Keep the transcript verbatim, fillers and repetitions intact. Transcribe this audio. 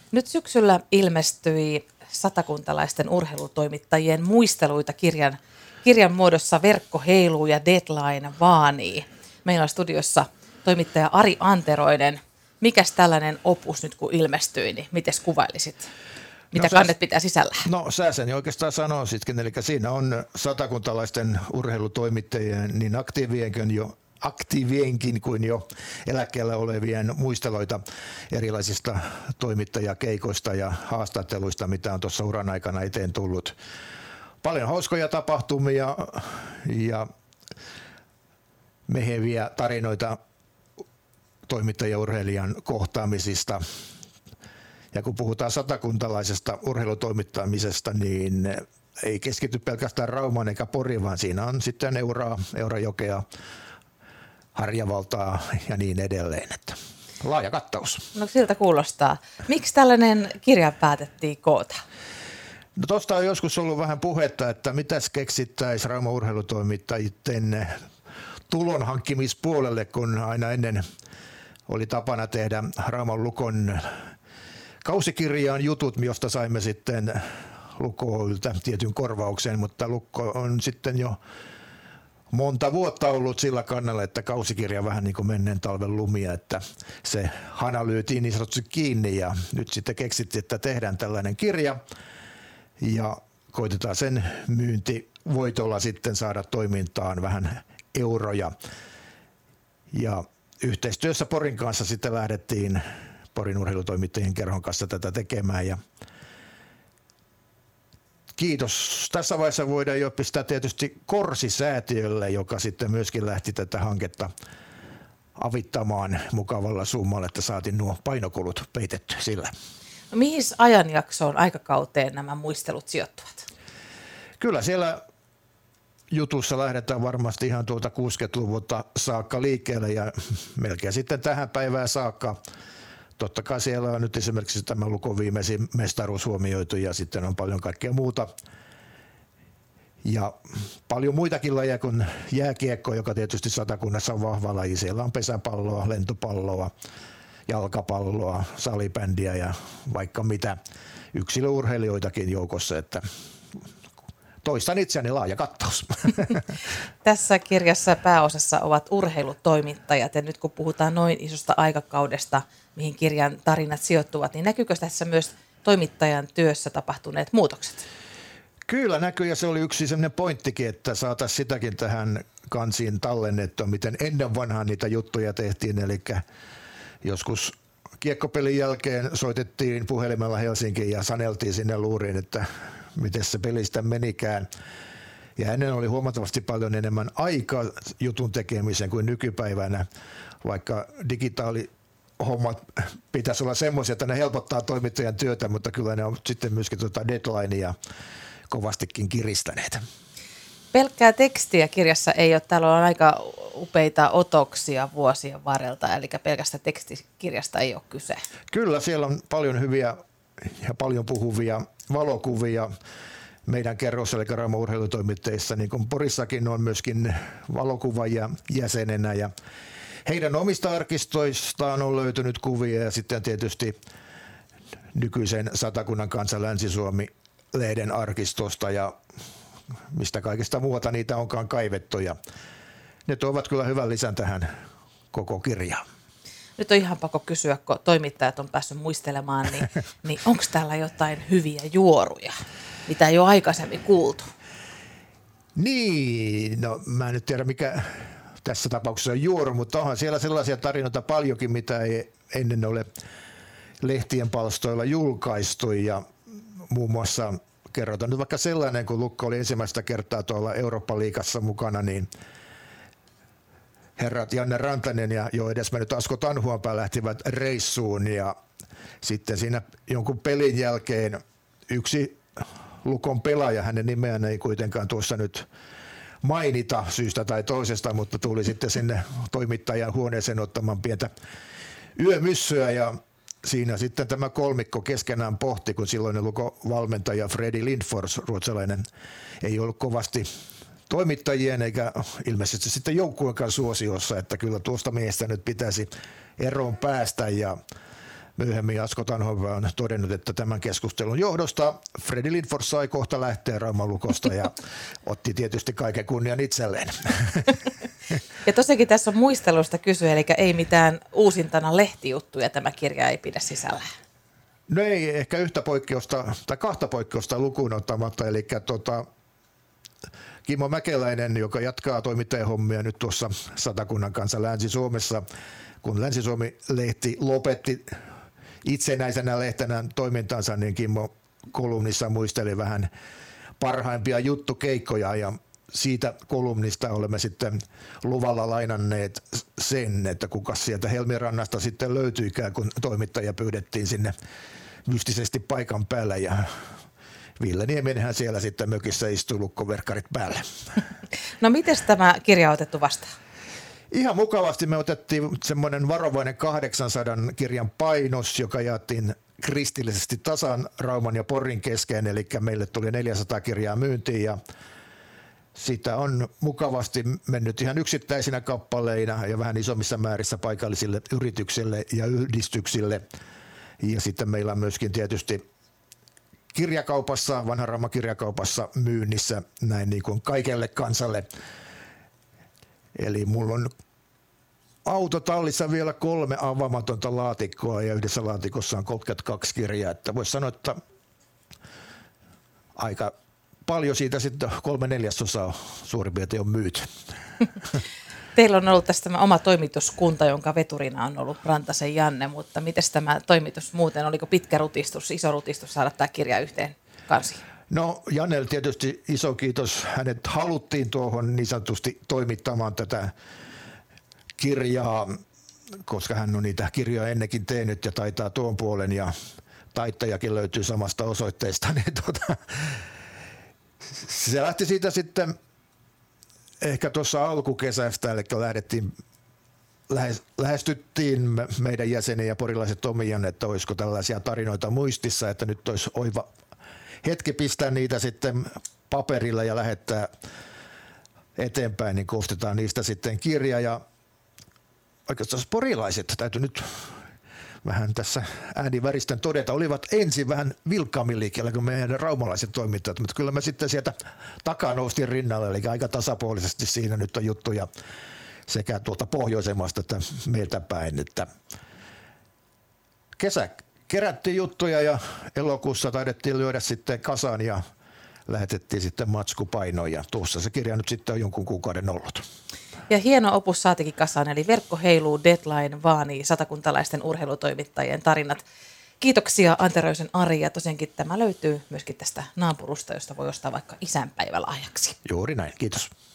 Nyt syksyllä ilmestyi satakuntalaisten urheilutoimittajien muisteluita kirjan, kirjan muodossa Verkko heiluu ja Deadline vaanii. Meillä on studiossa toimittaja Ari Anteroinen. Mikäs tällainen opus nyt kun ilmestyi, niin mites kuvailisit? Mitä no, kannet pitää sisällä? No sä sen oikeastaan sanoisitkin, eli siinä on satakuntalaisten urheilutoimittajien niin aktiivienkin jo aktiivienkin kuin jo eläkkeellä olevien muisteloita erilaisista toimittajakeikoista ja haastatteluista, mitä on tuossa uran aikana eteen tullut. Paljon hauskoja tapahtumia ja meheviä tarinoita toimittajaurheilijan kohtaamisista. Ja kun puhutaan satakuntalaisesta urheilutoimittamisesta, niin ei keskity pelkästään Raumaan eikä Poriin, vaan siinä on sitten Euraa, Eurajokea, Harjavaltaa ja niin edelleen. Että laaja kattaus. No siltä kuulostaa. Miksi tällainen kirja päätettiin koota? No tuosta on joskus ollut vähän puhetta, että mitäs keksittäisiin Rauman urheilutoimittajien tulonhankkimispuolelle, kun aina ennen oli tapana tehdä Rauman Lukon kausikirjaan jutut, josta saimme sitten Lukko Oy:ltä tietyn korvauksen, mutta Lukko on sitten jo monta vuotta ollut sillä kannalla, että kausikirja vähän niin kuin menneen talven lumia, että se hana lyötiin niin sanotusti kiinni ja nyt sitten keksittiin, että tehdään tällainen kirja ja koitetaan sen myyntivoitolla sitten saada toimintaan vähän euroja. Ja yhteistyössä Porin kanssa sitten lähdettiin Porin urheilutoimittajien kerhon kanssa tätä tekemään ja kiitos. Tässä vaiheessa voidaan jo pistää tietysti Korsi-säätiölle, joka sitten myöskin lähti tätä hanketta avittamaan mukavalla summalla, että saatiin nuo painokulut peitetty sillä. No mihin ajanjaksoon, aikakauteen nämä muistelut sijoittuvat? Kyllä siellä jutussa lähdetään varmasti ihan tuolta kuusikymmentäluvulta saakka liikkeelle ja melkein sitten tähän päivään saakka. Totta kai siellä on nyt esimerkiksi tämä Lukon viimeisin mestaruus huomioitu ja sitten on paljon kaikkea muuta. Ja paljon muitakin lajeja kuin jääkiekko, joka tietysti Satakunnassa on vahva laji. Siellä on pesäpalloa, lentopalloa, jalkapalloa, salibändiä ja vaikka mitä yksilöurheilijoitakin joukossa, että toistan itseäni, laaja kattaus. Tässä kirjassa pääosassa ovat urheilutoimittajat ja nyt kun puhutaan noin isosta aikakaudesta, mihin kirjan tarinat sijoittuvat, niin näkyykö tässä myös toimittajan työssä tapahtuneet muutokset? Kyllä näkyy ja se oli yksi sellainen pointtikin, että saataisiin sitäkin tähän kansiin tallennettua, miten ennen vanhaan niitä juttuja tehtiin, eli joskus kiekkopelin jälkeen soitettiin puhelimella Helsinkiin ja saneltiin sinne luuriin, että miten se pelistä menikään. Ja ennen oli huomattavasti paljon enemmän aikaa jutun tekemiseen kuin nykypäivänä, vaikka digitaalihommat pitäisi olla semmoisia, että ne helpottaa toimittajan työtä, mutta kyllä ne on sitten myöskin tuota deadlinea kovastikin kiristäneet. Pelkkää tekstiä kirjassa ei ole. Täällä on aika upeita otoksia vuosien varrelta, eli pelkästä tekstikirjasta ei ole kyse. Kyllä, siellä on paljon hyviä ja paljon puhuvia valokuvia meidän kerrossa, eli Rauman urheilutoimittajissa, niin kuin Porissakin on myöskin valokuvaajia jäsenenä ja heidän omista arkistoistaan on löytynyt kuvia ja sitten tietysti nykyisen Satakunnan Kansan Länsi-Suomi-lehden arkistosta ja mistä kaikesta muuta niitä onkaan kaivettu ja ne tuovat kyllä hyvän lisän tähän koko kirjaan. Nyt on ihan pakko kysyä, kun toimittajat on päässyt muistelemaan, niin, niin onko täällä jotain hyviä juoruja, mitä ei ole aikaisemmin kuultu? Niin, no mä en nyt tiedä mikä tässä tapauksessa on juoru, mutta onhan siellä sellaisia tarinoita paljonkin, mitä ei ennen ole lehtien palstoilla julkaistu ja muun muassa kerrotaan nyt vaikka sellainen, kun Lukko oli ensimmäistä kertaa tuolla Eurooppa-liigassa mukana, niin herrat Janne Rantanen ja jo edesmennyt Asko Tanhuanpää lähtivät reissuun ja sitten siinä jonkun pelin jälkeen yksi Lukon pelaaja, hänen nimeään ei kuitenkaan tuossa nyt mainita syystä tai toisesta, mutta tuli sitten sinne toimittajan huoneeseen ottamaan pientä yömyssyä ja siinä sitten tämä kolmikko keskenään pohti, kun silloinen Lukon valmentaja Freddy Lindfors, ruotsalainen, ei ollut kovasti toimittajien eikä ilmeisesti sitten joukkueenkaan suosiossa, että kyllä tuosta miestä nyt pitäisi eroon päästä ja myöhemmin Asko Tanhova on todennut, että tämän keskustelun johdosta Fredi Lindfors sai kohta lähteä Rauman Lukosta ja otti tietysti kaiken kunnian itselleen. Ja tosiaankin tässä on muistelusta kysyä, eli ei mitään uusintana lehtijuttuja tämä kirja ei pidä sisällä. No ei ehkä yhtä poikkeusta tai kahta poikkeusta lukuun ottamatta, eli tota, Kimmo Mäkeläinen, joka jatkaa toimittajahommia nyt tuossa Satakunnan kanssa Länsi-Suomessa, kun Länsi-Suomi-lehti lopetti itsenäisenä lehtenä toimintansa, niin Kimmo kolumnissa muisteli vähän parhaimpia juttukeikkoja ja siitä kolumnista olemme sitten luvalla lainanneet sen, että kuka sieltä Helmirannasta sitten löytyikään, kun toimittaja pyydettiin sinne mystisesti paikan päälle ja Ville Nieminenhän siellä sitten mökissä istui lukkoverkkarit päälle. No miten tämä kirja on otettu vastaan? Ihan mukavasti me otettiin semmoinen varovainen kahdeksansadan kirjan painos, joka jaettiin kristillisesti tasan Rauman ja Porin kesken, eli meille tuli neljäsataa kirjaa myyntiin ja sitä on mukavasti mennyt ihan yksittäisinä kappaleina ja vähän isommissa määrissä paikallisille yrityksille ja yhdistyksille. Ja sitten meillä on myöskin tietysti kirjakaupassa, Vanhan Rauman kirjakaupassa myynnissä näin niin kuin kaikelle kansalle. Eli mulla on autotallissa vielä kolme avaamatonta laatikkoa ja yhdessä laatikossa on kolmekymmentäkaksi kirjaa. Että voisi sanoa, että aika paljon siitä sitten kolme neljäsosaa suurin piirtein on myyty. Teillä on ollut tässä tämä oma toimituskunta, jonka veturina on ollut Rantasen Janne, mutta miten tämä toimitus muuten, oliko pitkä rutistus, iso rutistus saada tämä kirja yhteen kansiin? No Jannelle tietysti iso kiitos. Hänet haluttiin tuohon niin sanotusti toimittamaan tätä kirjaa, koska hän on niitä kirjoja ennenkin tehnyt ja taitaa tuon puolen ja taittajakin löytyy samasta osoitteesta. Niin tuota, se lähti siitä sitten ehkä tuossa alkukesästä, eli lähdettiin, lähestyttiin meidän jäseniä ja porilaiset omiaan, että olisiko tällaisia tarinoita muistissa, että nyt olisi oiva hetki pistää niitä sitten paperilla ja lähettää eteenpäin, niin koostetaan niistä sitten kirja. Ja oikeastaan porilaiset, täytyy nyt vähän tässä ääniväristen todeta, olivat ensin vähän vilkkaammin liikkeellä kuin meidän raumalaiset toimittajat, mutta kyllä mä sitten sieltä takaa noustiin rinnalle, eli aika tasapuolisesti siinä nyt on juttuja sekä tuolta pohjoisemmasta että meiltä päin, että kesä kerättiin juttuja ja elokuussa taidettiin lyödä sitten kasaan ja lähetettiin sitten matskupainoon ja tuossa se kirja nyt sitten on jonkun kuukauden ollut. Ja hieno opus saatikin kasaan, eli Verkko heiluu, Deadline vaanii satakuntalaisten urheilutoimittajien tarinat. Kiitoksia Ante Röysen Ari, ja tosiaankin tämä löytyy myöskin tästä naapurusta, josta voi ostaa vaikka isänpäivälahjaksi. Juuri näin, kiitos.